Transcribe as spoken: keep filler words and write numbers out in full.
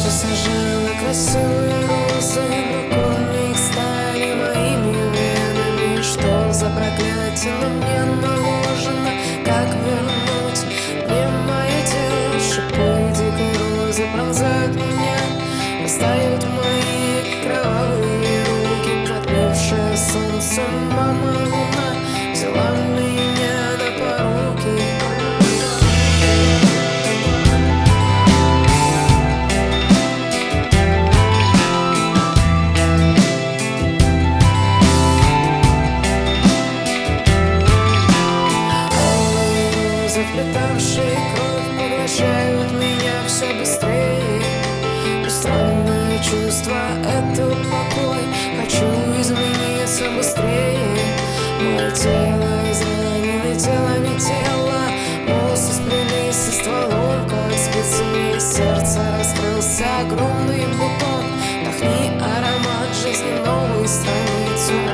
Сажала красивые розы, но корни их стали моими венами. Что за проклятие на мне наложено? Как вернуть мне мое тело? Шипы дикой розы пронзают меня, растают мои кровавые руки. Затмившее солнце мама луна взяла меня на поруки. Заплетавшие кровь поглощают меня все быстрее. И странное чувство — это покой. Хочу измениться быстрее. Мое тело изранено, тело не тело. Волосы сплелись со стволом, как спицами. Сердце раскрылся огромный бутон. Вдохни аромат жизни, новую страницу.